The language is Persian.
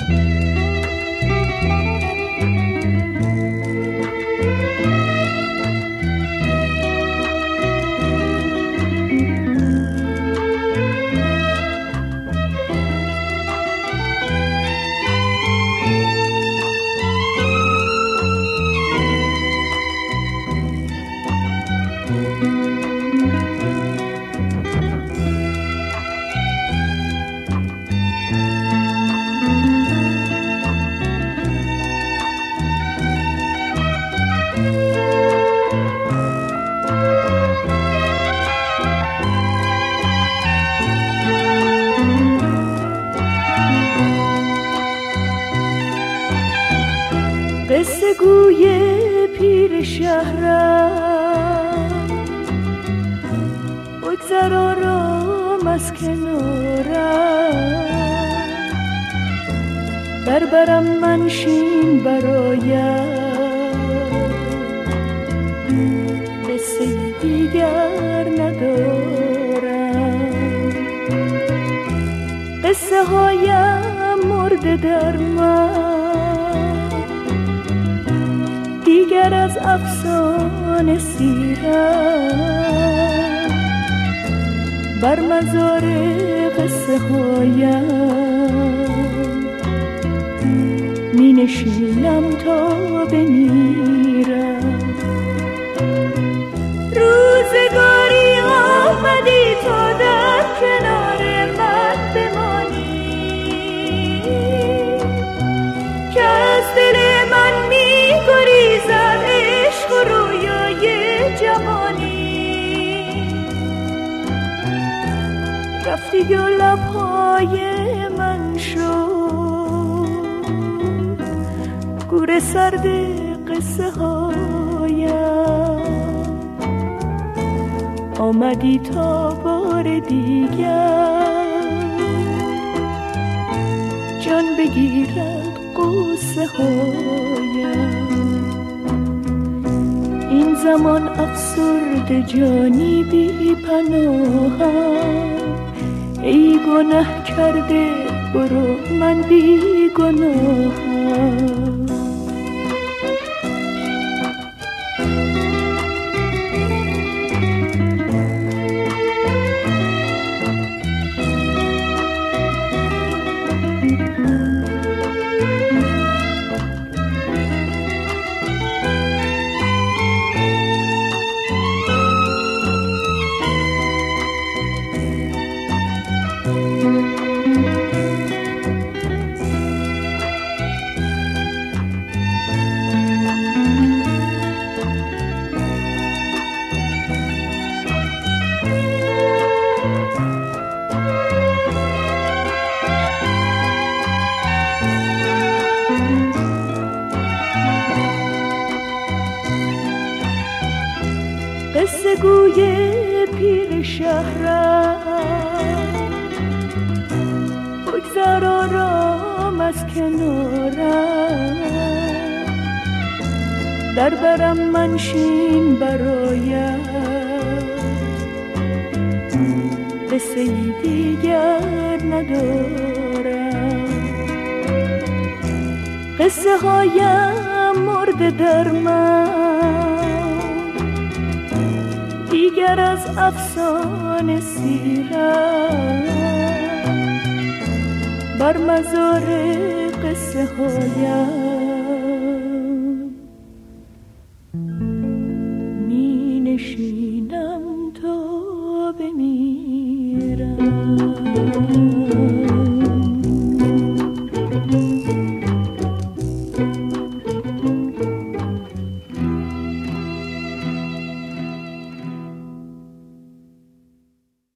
قصه گوی پیر شهرم بگذر آرام از کنارم بربرم منشین برایم قصه دیگر ندارم قصه هایم مرده در من دیگر از افسانه سیرم بر مزار قصه هایم می نشینم تا بمیرم روزگاری آمدی تا در کنار من بمانی که از دل من می گریزد عشق و رویای جوانی رفتی و لبهای من شد گور سرد قصه هایم آمدی تا بار دیگر جان بگیرد قصه هایم این زمان افسرده جانی بی پناهم ای گناه کرده برو من بی گناهم قصه گوی پیر شهرم بگذر آرام از کنارم در برم منشین برایم قصه دیگر ندارم قصه هایم مرده در من دیگر از افسانه سیرم بر مزار قصه هایم می نشینم تا بمیرم